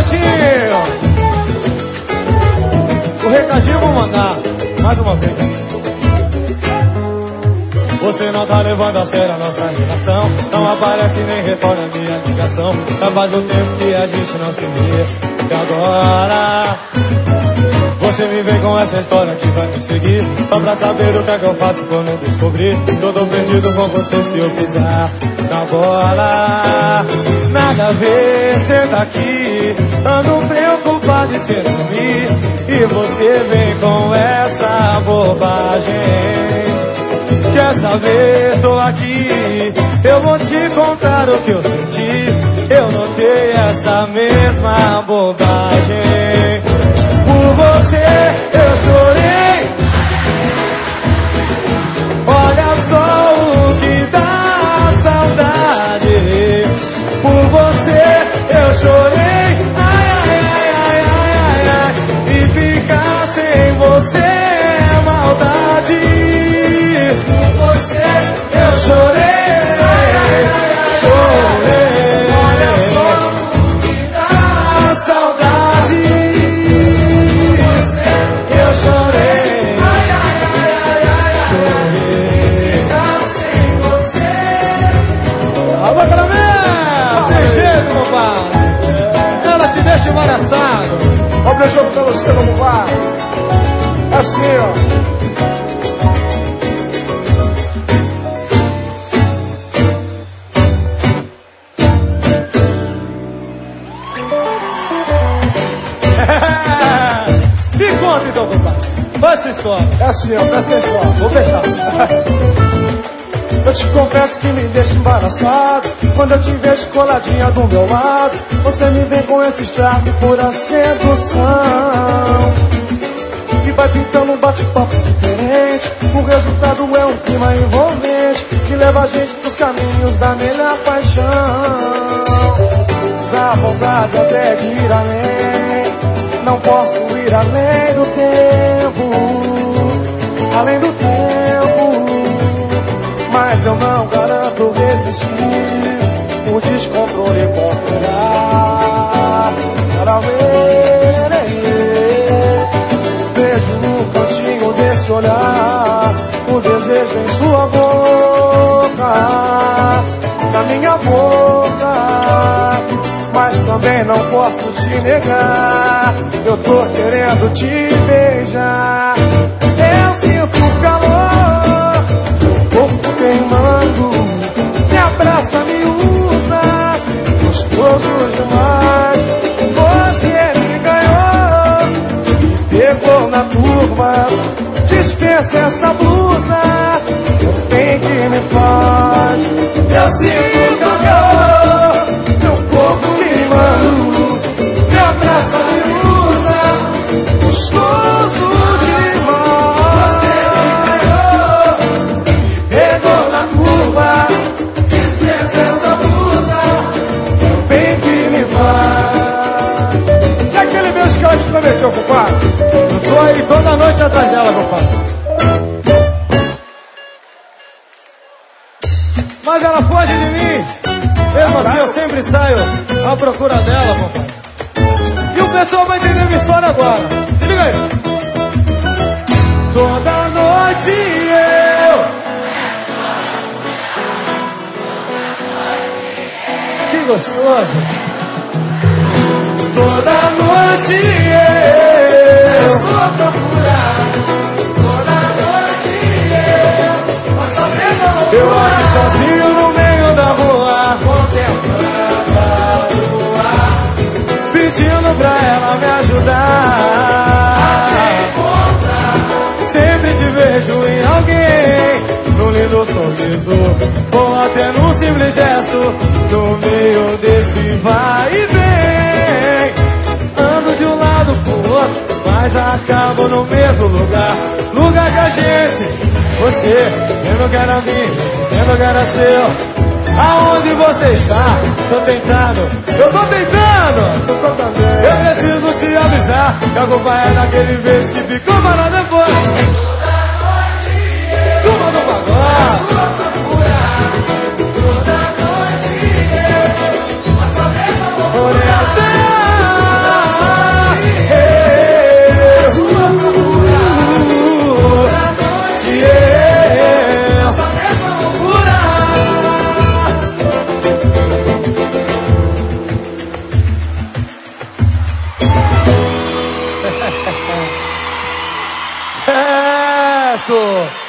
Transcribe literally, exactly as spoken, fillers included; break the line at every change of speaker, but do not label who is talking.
Betinho. O recadinho vou mandar mais uma vez. Você não tá levando a sério a nossa relação. Não aparece nem retorna a minha ligação. Já faz um tempo que a gente não se vê. E agora você me vem com essa história que vai me seguir, só pra saber o que é que eu faço quando eu descobrir que eu tô perdido com você se eu pisar na bola. Nada a ver, cê tá aqui, ando preocupado em ser comigo, e você vem com essa bobagem. Quer saber, tô aqui, eu vou te contar o que eu senti. Eu notei essa mesma bobagem. Por você eu chorei. Olha só o que dá saudade. Por você eu chorei. Ai, ai, ai, ai, ai, ai. E ficar sem você é maldade. Por você eu chorei. Chorei. Olha só o que dá saudade. Eu chorei, ai, ai, ai, ai, ai, chorei, ficar sem você. Alô, Caramelo, tem jeito, compadre. Ela te deixa embaraçado.
Olha o beijo pra você, vamos lá. Assim, ó.
Então, compadre, faz essa história.
É assim, ó, presta atenção.
Vou fechar.
Eu te confesso que me deixa embaraçado quando eu te vejo coladinha do meu lado. Você me vem com esse charme, pura sedução, e vai pintando um bate-papo diferente. O resultado é um clima envolvente que leva a gente pros caminhos da melhor paixão. Dá vontade até de ir além. Não posso ir além do tempo, além do tempo, mas eu não garanto resistir. O descontrole controlar. Vejo no cantinho desse olhar o desejo em sua boca, na minha boca. Mas também não posso te negar, eu tô querendo te beijar. Eu sinto calor, meu corpo queimando, me abraça, me usa, gostoso demais. Você me ganhou, me pegou na turma, dispensa essa blusa, o bem que me faz. Eu sinto calor, meu corpo queimando, me abraça, me usa, gostoso demais. Você me ganhou, me pegou na curva, dispensa essa blusa, o bem que me faz.
E aquele beijo que ela te prometeu, compadre? Eu tô aí toda noite atrás dela, compadre. Mas ela foge de mim. Mesmo assim eu sempre saio à procura dela, compadre. E o pessoal vai entender minha história agora. Se liga aí. Toda noite eu. Que gostoso. Toda noite eu. Estou a procurar. Toda noite eu. Mas só mesmo eu aqui sozinho no meio da rua, contemplando a lua, pedindo pra ela me ajudar a te encontrar. Sempre te vejo em alguém, num lindo sorriso, ou até num simples gesto, no meio desse vai e vem. Ando de um lado pro outro, mas acabo no mesmo lugar. Lugar que a gente, você, dizendo que era minha, dizendo que era seu. Aonde você está? Tô tentando, eu tô tentando.
Eu tô também.
Eu preciso te avisar que a culpa é daquele beijo que ficou para depois. Turma do pagode. Toda noite eu passo a mesma loucura.
certo!